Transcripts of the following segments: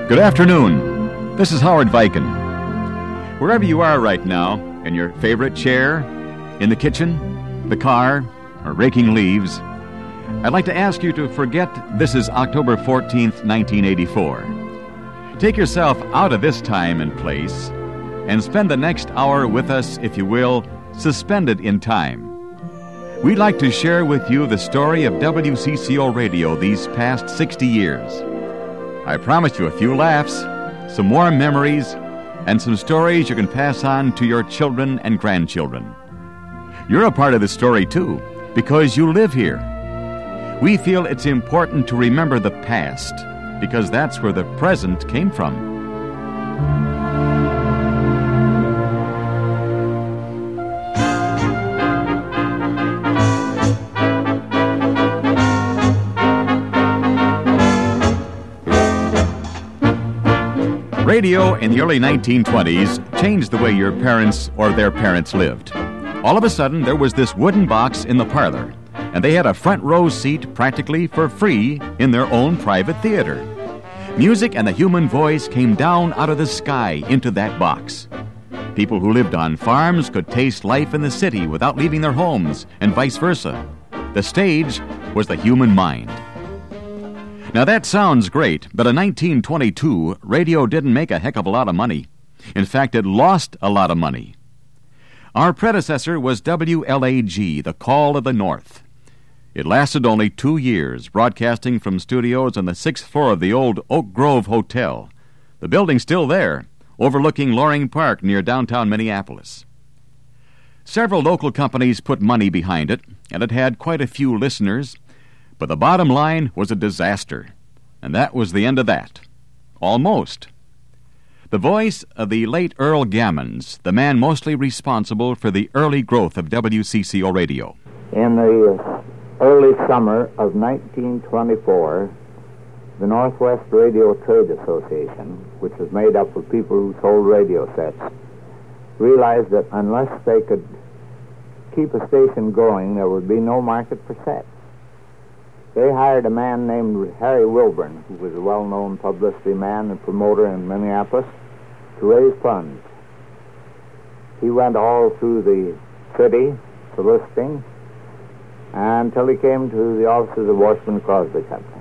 Good afternoon. This is Howard Viken. Wherever you are right now, in your favorite chair, in the kitchen, the car, or raking leaves, I'd like to ask you to forget this is October 14th, 1984. Take yourself out of this time and place and spend the next hour with us, if you will, suspended in time. We'd like to share with you the story of WCCO Radio these past 60 years. I promise you a few laughs, some warm memories, and some stories you can pass on to your children and grandchildren. You're a part of the story, too, because you live here. We feel it's important to remember the past, because that's where the present came from. Radio in the early 1920s changed the way your parents or their parents lived. All of a sudden, there was this wooden box in the parlor, and they had a front row seat practically for free in their own private theater. Music and the human voice came down out of the sky into that box. People who lived on farms could taste life in the city without leaving their homes, and vice versa. The stage was the human mind. Now that sounds great, but in 1922, radio didn't make a heck of a lot of money. In fact, it lost a lot of money. Our predecessor was WLAG, the Call of the North. It lasted only 2 years, broadcasting from studios on the 6th floor of the old Oak Grove Hotel. The building's still there, overlooking Loring Park near downtown Minneapolis. Several local companies put money behind it, and it had quite a few listeners. But the bottom line was a disaster, and that was the end of that. Almost. The voice of the late Earl Gammons, the man mostly responsible for the early growth of WCCO Radio. In the early summer of 1924, the Northwest Radio Trade Association, which was made up of people who sold radio sets, realized that unless they could keep a station going, there would be no market for sets. They hired a man named Harry Wilburn, who was a well-known publicity man and promoter in Minneapolis, to raise funds. He went all through the city soliciting until he came to the offices of Washburn Crosby Company.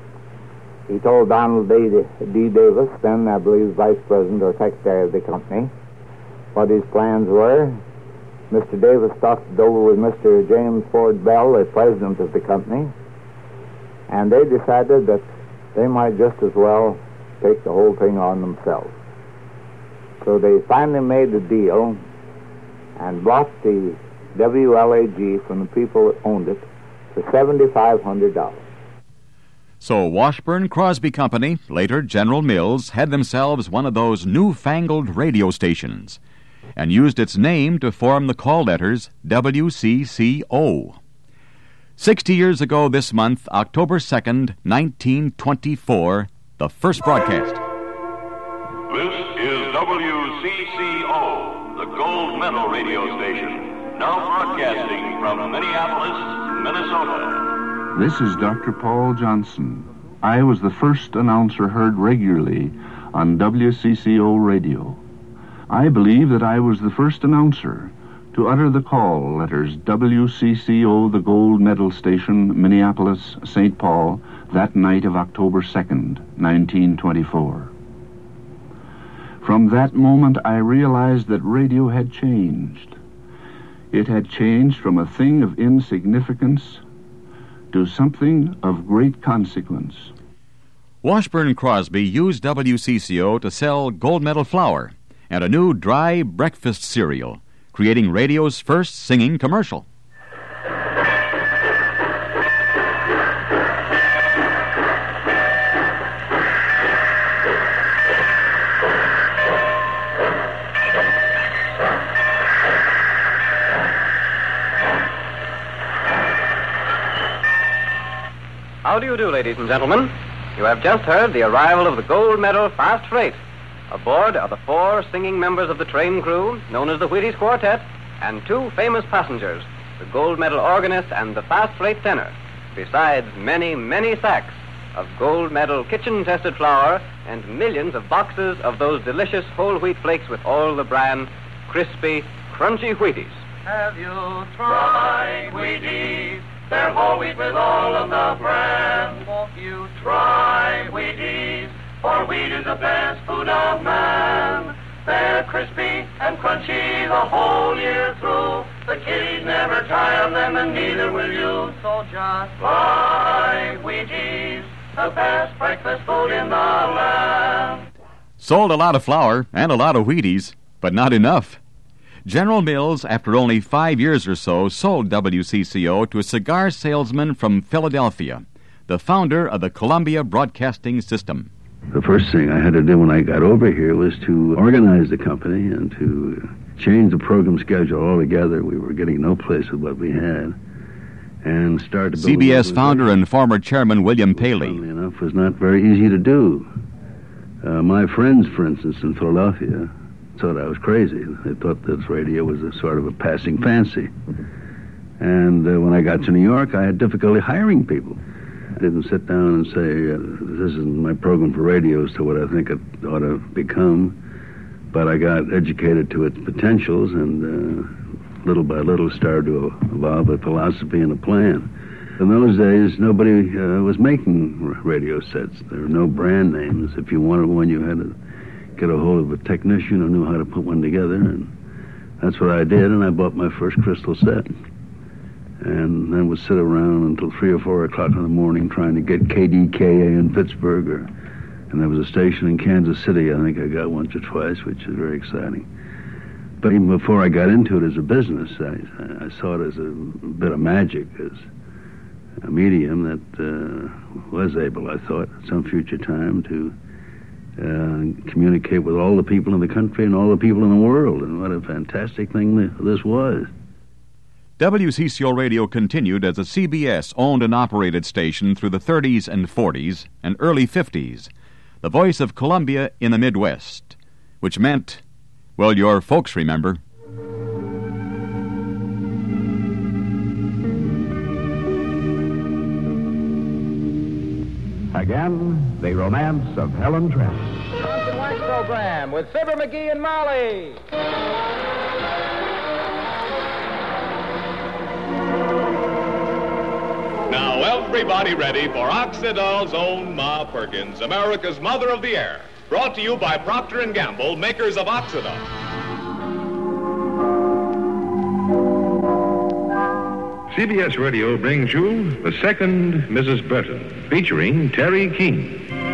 He told Donald D. Davis, then I believe vice president or secretary of the company, what his plans were. Mr. Davis talked it over with Mr. James Ford Bell, the president of the company, and they decided that they might just as well take the whole thing on themselves. So they finally made a deal and bought the WLAG from the people that owned it for $7,500. So Washburn Crosby Company, later General Mills, had themselves one of those newfangled radio stations and used its name to form the call letters WCCO. 60 years ago this month, October 2nd, 1924, the first broadcast. This is WCCO, the Gold Medal radio station, now broadcasting from Minneapolis, Minnesota. This is Dr. Paul Johnson. I was the first announcer heard regularly on WCCO radio. I believe that I was the first announcer to utter the call letters WCCO, the Gold Medal Station, Minneapolis, St. Paul, that night of October 2nd, 1924. From that moment, I realized that radio had changed. It had changed from a thing of insignificance to something of great consequence. Washburn Crosby used WCCO to sell Gold Medal flour and a new dry breakfast cereal, creating radio's first singing commercial. How do you do, ladies and gentlemen? You have just heard the arrival of the Gold Medal Fast Freight. Aboard are the 4 singing members of the train crew, known as the Wheaties Quartet, and 2 famous passengers, the Gold Medal organist and the Fast Freight tenor, besides many, many sacks of gold medal kitchen-tested flour and millions of boxes of those delicious whole wheat flakes with all the bran, crispy, crunchy Wheaties. Have you tried Wheaties? They're whole wheat with all of the bran. Won't you try Wheaties? For wheat is the best food of man. They're crispy and crunchy the whole year through. The kiddies never tire of them, and neither will you. So just buy Wheaties, the best breakfast food in the land. Sold a lot of flour and a lot of Wheaties, but not enough. General Mills, after only 5 years or so, sold WCCO to a cigar salesman from Philadelphia, the founder of the Columbia Broadcasting System. The first thing I had to do when I got over here was to organize the company and to change the program schedule altogether. We were getting no place with what we had. And start to build CBS founder and former chairman William Paley. Funnily enough, was not very easy to do. My friends, for instance, in Philadelphia, thought I was crazy. They thought this radio was a sort of a passing fancy. And when I got to New York, I had difficulty hiring people. I didn't sit down and say, this isn't my program for radio as to what I think it ought to become. But I got educated to its potentials and little by little started to evolve a philosophy and a plan. In those days, nobody was making radio sets. There were no brand names. If you wanted one, you had to get a hold of a technician who knew how to put one together, and that's what I did, and I bought my first crystal set. And then would sit around until 3 or 4 o'clock in the morning trying to get KDKA in Pittsburgh, and there was a station in Kansas City I think I got once or twice, which is very exciting. But even before I got into it as a business, I saw it as a bit of magic, as a medium that was able, I thought, at some future time to communicate with all the people in the country and all the people in the world, and what a fantastic thing this was. WCCO Radio continued as a CBS-owned and operated station through the 30s and 40s and early 50s, the voice of Columbia in the Midwest, which meant, well, your folks remember. Again, the romance of Helen Trent. Johnson Wax program with Fibber McGee and Molly. Now, everybody ready for Oxydol's own Ma Perkins, America's mother of the air. Brought to you by Procter & Gamble, makers of Oxydol. CBS Radio brings you The Second Mrs. Burton, featuring Terry Keane.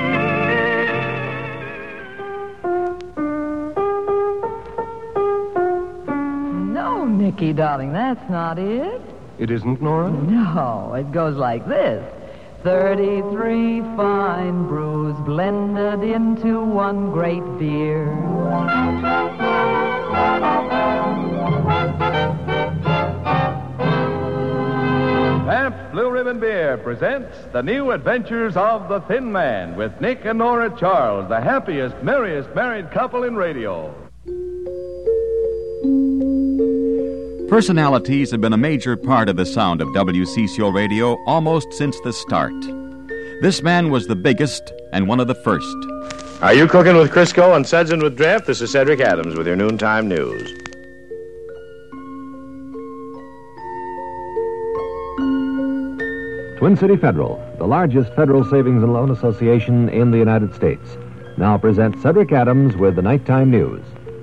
No, Nicky, darling, that's not it. It isn't, Nora? No, it goes like this. 33 fine brews blended into one great beer. Pabst Blue Ribbon Beer presents The New Adventures of the Thin Man with Nick and Nora Charles, the happiest, merriest married couple in radio. Personalities have been a major part of the sound of WCCO Radio almost since the start. This man was the biggest and one of the first. Are you cooking with Crisco and sudsing with Draft? This is Cedric Adams with your noontime news. Twin City Federal, the largest federal savings and loan association in the United States, now presents Cedric Adams with the nighttime news.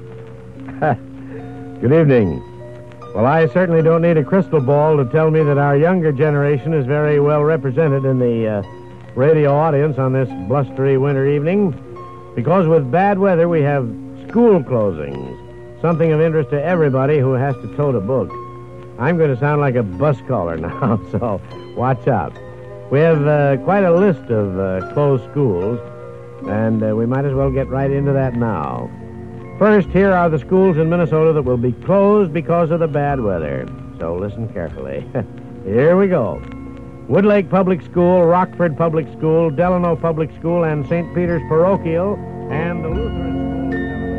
Good evening. Well, I certainly don't need a crystal ball to tell me that our younger generation is very well represented in the radio audience on this blustery winter evening, because with bad weather we have school closings, something of interest to everybody who has to tote a book. I'm going to sound like a bus caller now, so watch out. We have quite a list of closed schools, and we might as well get right into that now. First, here are the schools in Minnesota that will be closed because of the bad weather. So listen carefully. Here we go. Woodlake Public School, Rockford Public School, Delano Public School, and St. Peter's Parochial, and the Lutheran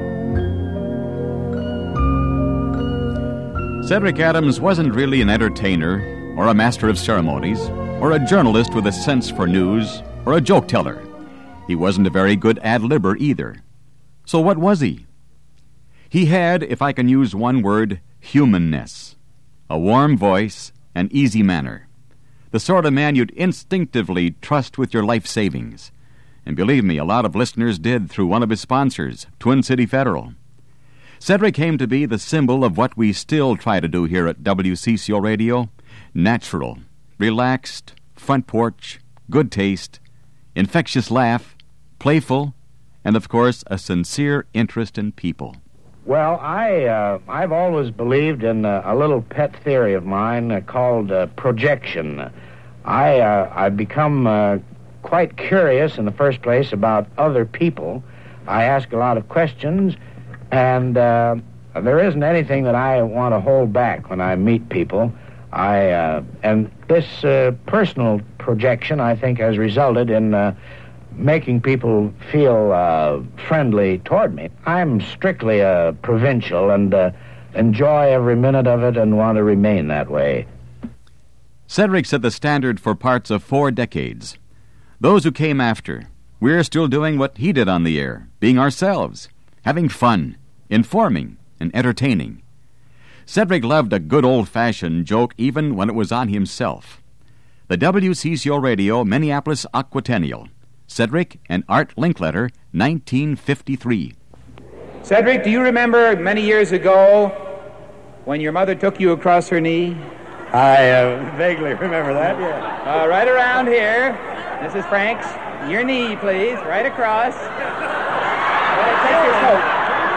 School. Cedric Adams wasn't really an entertainer or a master of ceremonies or a journalist with a sense for news or a joke teller. He wasn't a very good ad-libber either. So what was he? He had, if I can use one word, humanness. A warm voice, an easy manner. The sort of man you'd instinctively trust with your life savings. And believe me, a lot of listeners did through one of his sponsors, Twin City Federal. Cedric came to be the symbol of what we still try to do here at WCCO Radio. Natural, relaxed, front porch, good taste, infectious laugh, playful, and of course a sincere interest in people. Well, I've always believed in a little pet theory of mine called projection. I've become quite curious in the first place about other people. I ask a lot of questions, and there isn't anything that I want to hold back when I meet people. And this personal projection, I think, has resulted in making people feel friendly toward me. I'm strictly a provincial and enjoy every minute of it and want to remain that way. Cedric set the standard for parts of 4 decades. Those who came after, we're still doing what he did on the air, being ourselves, having fun, informing, and entertaining. Cedric loved a good old-fashioned joke even when it was on himself. The WCCO Radio Minneapolis Aquatennial. Cedric and Art Linkletter, 1953. Cedric, do you remember many years ago when your mother took you across her knee? I vaguely remember that, yeah. Right around here. Mrs. Franks, your knee, please. Right across. Take your coat.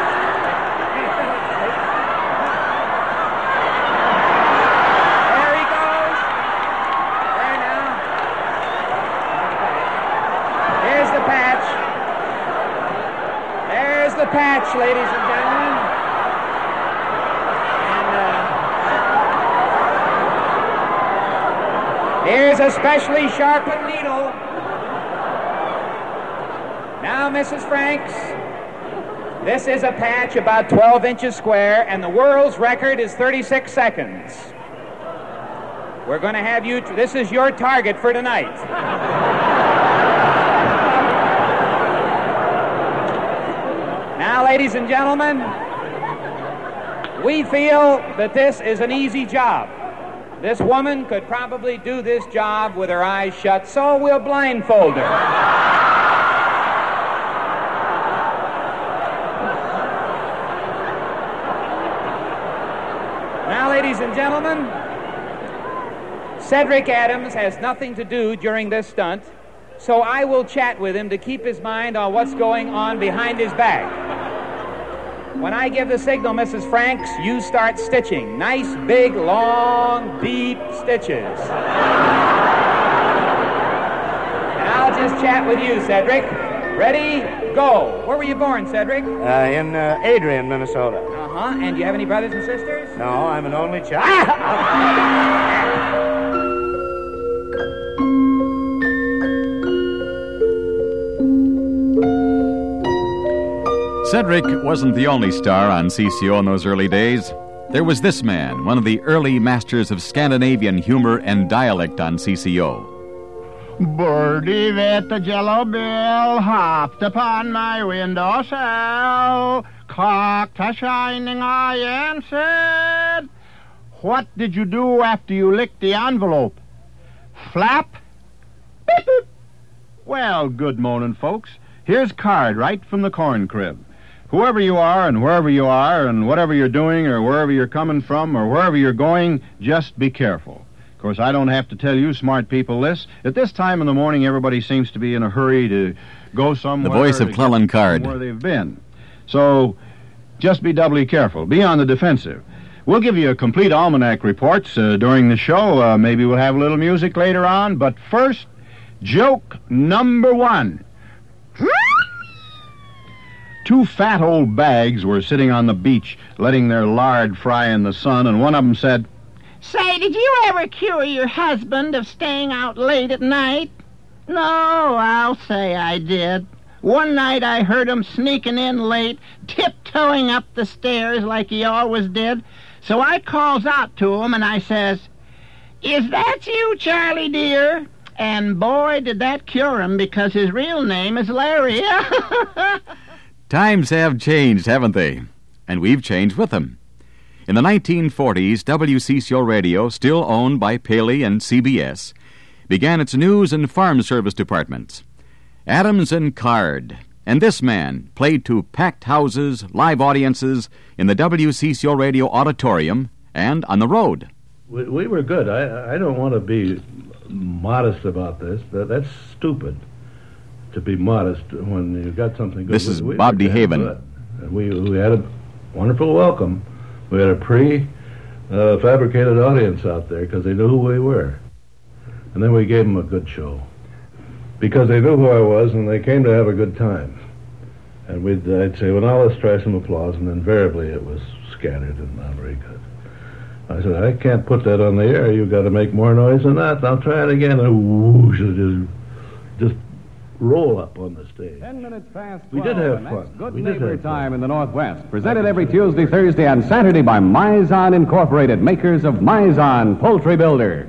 Patch, ladies and gentlemen. And here's a specially sharpened needle. Now, Mrs. Franks, this is a patch about 12 inches square, and the world's record is 36 seconds. We're going to have you, this is your target for tonight. Now, ladies and gentlemen, we feel that this is an easy job. This woman could probably do this job with her eyes shut, so we'll blindfold her. Now, ladies and gentlemen, Cedric Adams has nothing to do during this stunt, so I will chat with him to keep his mind on what's going on behind his back. When I give the signal, Mrs. Franks, you start stitching. Nice, big, long, deep stitches. And I'll just chat with you, Cedric. Ready? Go. Where were you born, Cedric? In Adrian, Minnesota. Uh-huh. And do you have any brothers and sisters? No, I'm an only child. Cedric wasn't the only star on CCO in those early days. There was this man, one of the early masters of Scandinavian humor and dialect on CCO. Birdie with the jello bill hopped upon my windowsill, cocked a shining eye and said, "What did you do after you licked the envelope? Flap?" Beep, beep. Well, good morning, folks. Here's a card right from the corn crib. Whoever you are and wherever you are and whatever you're doing or wherever you're coming from or wherever you're going, just be careful. Of course, I don't have to tell you smart people this. At this time in the morning, everybody seems to be in a hurry to go somewhere. The voice of Clellan Card. Where they've been. So, just be doubly careful. Be on the defensive. We'll give you a complete almanac reports during the show. Maybe we'll have a little music later on. But first, joke number 1. 2 fat old bags were sitting on the beach, letting their lard fry in the sun, and one of them said, "Say, did you ever cure your husband of staying out late at night?" "No, I'll say I did. One night I heard him sneaking in late, tiptoeing up the stairs like he always did. So I calls out to him and I says, 'Is that you, Charlie dear?' And boy, did that cure him, because his real name is Larry. Times have changed, haven't they? And we've changed with them. In the 1940s, WCCO Radio, still owned by Paley and CBS, began its news and farm service departments. Adams and Card, and this man played to packed houses, live audiences, in the WCCO Radio auditorium and on the road. We were good. I don't want to be modest about this. That's stupid to be modest when you've got something good. This is Bob DeHaven. We had a wonderful welcome. We had a pre-fabricated audience out there because they knew who we were. And then we gave them a good show because they knew who I was and they came to have a good time. And I'd say, well, now let's try some applause, and invariably it was scattered and not very good. I said, I can't put that on the air. You've got to make more noise than that. I'll try it again. And whoosh, just roll up on the stage. 10 minutes past 12. We did have That's fun. Good We did neighbor have fun. time in the Northwest. Presented every Tuesday, Thursday, and Saturday by Mizon Incorporated, makers of Mizon Poultry Builder.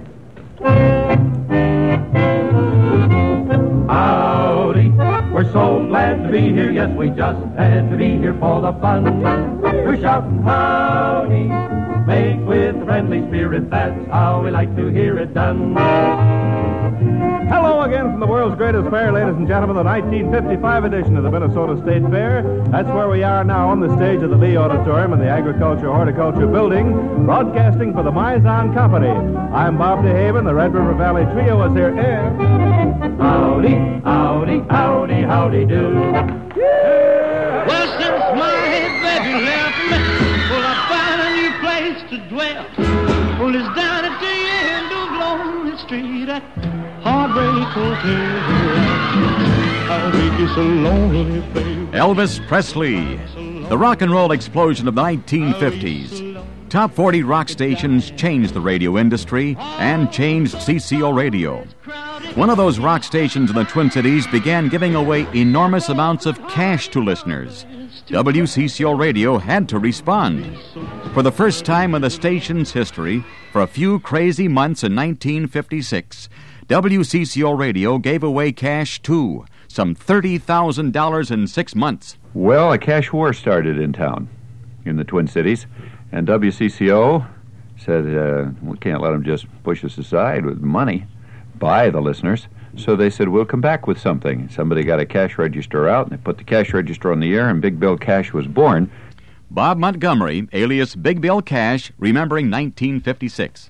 Howdy, we're so glad to be here. Yes, we just had to be here for the fun. We're shouting howdy, make with friendly spirit. That's how we like to hear it done. Hello again from the world's greatest fair, ladies and gentlemen, the 1955 edition of the Minnesota State Fair. That's where we are now on the stage of the Lee Auditorium in the Agriculture Horticulture Building, broadcasting for the Mizon Company. I'm Bob DeHaven. The Red River Valley Trio is here. Howdy, howdy, howdy, howdy do. Well, since my baby left me, well, I found a new place to dwell. Well, it's down at the end of Lonely Street at Heartbreak Hotel. I'll make you so lonely, baby. Elvis Presley, the rock and roll explosion of the 1950s. Top 40 rock stations changed the radio industry and changed CCO Radio. One of those rock stations in the Twin Cities began giving away enormous amounts of cash to listeners. WCCO Radio had to respond. For the first time in the station's history, for a few crazy months in 1956, WCCO Radio gave away cash too, some $30,000 in 6 months. Well, a cash war started in town, in the Twin Cities, and WCCO said, we can't let them just push us aside with money by the listeners. So they said, we'll come back with something. Somebody got a cash register out, and they put the cash register on the air, and Big Bill Cash was born. Bob Montgomery, alias Big Bill Cash, remembering 1956.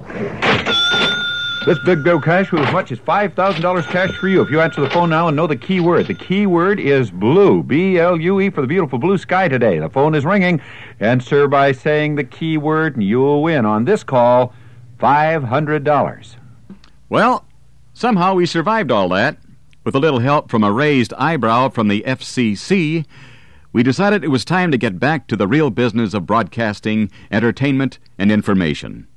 This Big Bill Cash with as much as $5,000 cash for you if you answer the phone now and know the key word. The key word is blue, B-L-U-E, for the beautiful blue sky today. The phone is ringing. Answer by saying the key word, and you'll win on this call $500. Well, somehow we survived all that. With a little help from a raised eyebrow from the FCC, we decided it was time to get back to the real business of broadcasting, entertainment, and information.